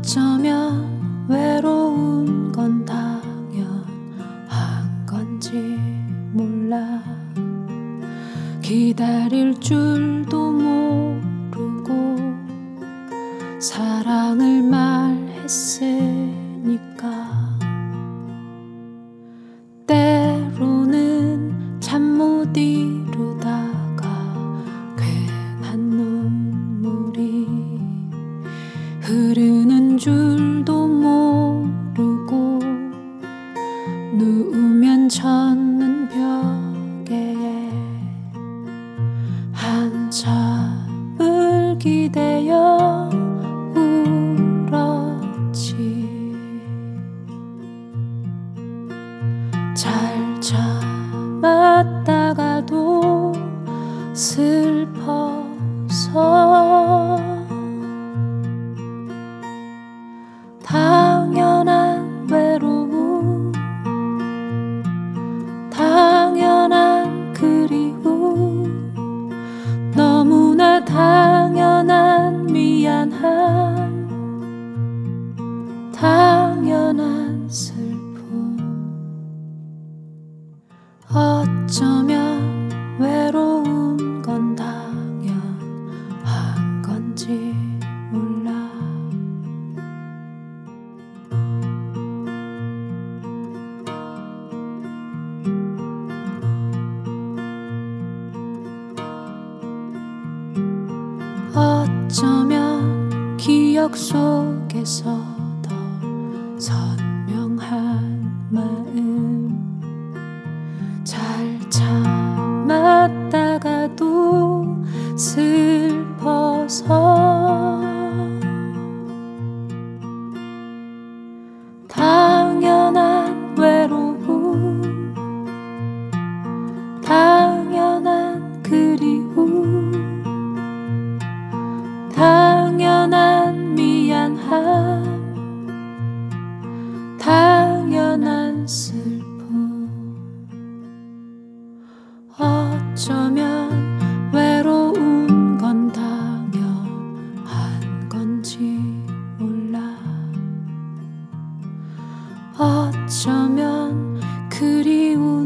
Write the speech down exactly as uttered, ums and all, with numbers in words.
어쩌면 외로운 건 당연한 건지 몰라. 기다릴 줄도 모르고 사랑을 말했으니까. 때로는 잠 못 이루다가 괜한 눈물이 흐르는 줄도 모르고 누우면 젖는 벽에 한참을 기대어 울었지. 잘 참았다가도 슬퍼서 당연한 외로움, 당연한 그리움, 너무나 당연한 미안함, 당연한 슬픔. 어쩌면 외로운 건 당연한 건지 몰라. 어쩌면 기억 속에서 더 선명한 마음, 잘 참았다가도 슬퍼서 당연한 외로움, 당연한 그리움, 당연한 미안함, 당연한 슬픔. 어쩌면 외로운 건 당연한 건지 몰라. 어쩌면 그리움